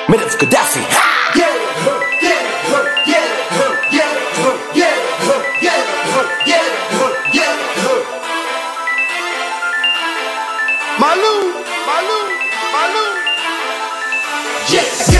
Minutes Gaddafi. Malou. Yes.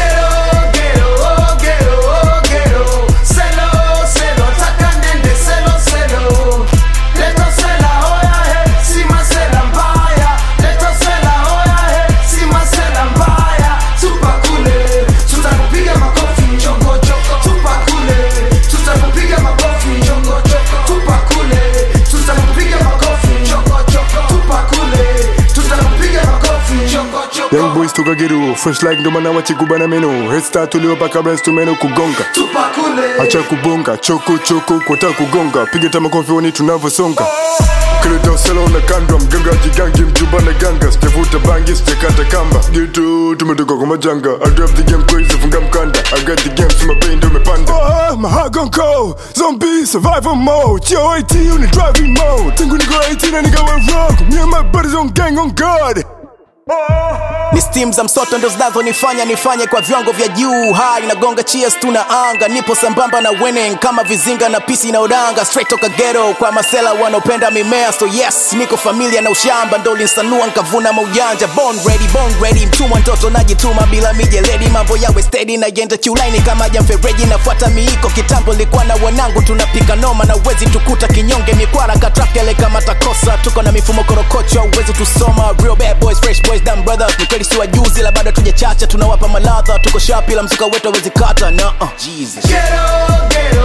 Young boys toka ghetto, fresh like ndo mana wachikubana meno. Head start tulio paka brands tumeno kugonga. Tupa kule, acha kubonga, choko kwata kugonga. Piga tama kofi wani tunavosonga. Kileta usela na kandwa, mganga jigangi mjumba na ganga. Sijavuta bangi, sijakata kamba. Ghetto, tumetoka kwa majanga. I drive the game crazy, funga mkanda. I got the game, so my pain ndo mepanda. My heart gon' cold, zombie survival mode. Yo, 18 on the driving mode. Tangu niko 18 na nigga went rogue. Me and my buddies on gang on guard. Ni steam za msoto ndo nifanye kwa viwango vya juu. High nagonga cheers tuna anga. Nipo sambamba na winning kama vizinga na pisi na udanga. Straight toka ghetto kwa masela wanopenda mimea. So yes, niko familia na ushamba. Ndo linsanua nkavuna maujanja. Born ready, mtumwa ntoto najituma bila mijeledi. Mambo yawe steady na yenda chulaini kama jamfereji. Nafuata miiko kitambo likuwa na wanangu. Tunapika noma na wezi tukuta kinyonge. Mikwara katrakele kama takosa. Tuko na mifumo korokocho wezi tusoma. Real bad boys, fresh boys, dumb brothers. Nikweli si wajuzi la bado tujachacha. Tunawapa maladha, tuko sharp ila mzuka wetu hawezi kata. Jesus. Ghetto.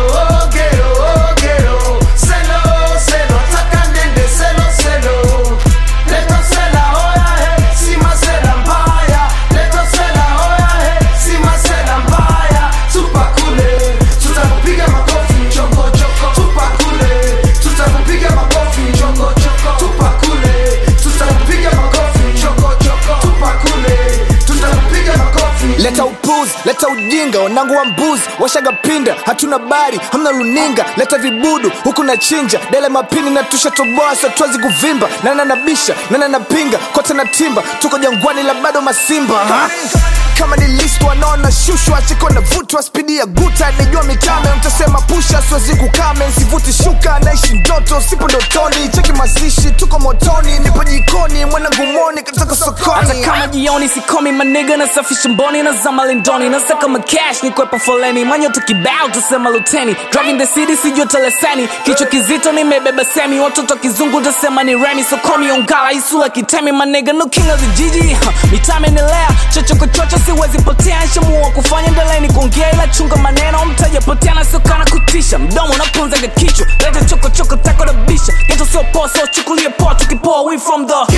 Selo, takandende, selo. Leto sela, hoya he, sima sela mbaya. Leto sela, hoya he, sima sela mbaya. Tupa kule, tutakupiga makofi, choko. Tupa kule, tutakupiga makofi, choko. Tupa kule, tutakupiga makofi, choko. Tupa kule, tutakupiga makofi. Leta upuzi, leta ujinga, wanangu wa mbuzi, washaga pinda, hatuna bari, hamna runinga. Leta vibudu, huku na chinja, dele mapini na tusha toboa, so tuwazi kuvimba. Nana nabisha, nana napinga, kote na timba, tuko jangwani la bado masimba. Kama ni listu wanaona shushu, achiko na vutu wa speedi ya guta. Nijua mitame, mtasema pusha, siwezi kukame. Sivuti shuka, naishi ndoto, sipo dotoni. Cheki mazishi, tuko motoni, nipo jikoni. Mwana ngumoni, kataka sokoni. Hata kama jioni, sikomi maniga na safisha mboni. Na zama lindoni, na saka makash, nikwepa foleni. Manyo tukibao, tusema luteni. Driving the city, sijua teleseni. Kichwa kizito, nimebeba semi. Watoto kizungu, tasema ni Remy. So call me ongala, isula kitemi. Maniga, no king of the GG. Mitame nilea, chocho kwa chocho. Siwezi potea, nshamua kufanya mbeleni kuongea ila chunga maneno. Mtaja potea na sokana kutisha. Mdomo unaponzaga kichwa. Leta choko tako na bisha. Geto sio poa, so chukulie poa. Tukipoa, we from the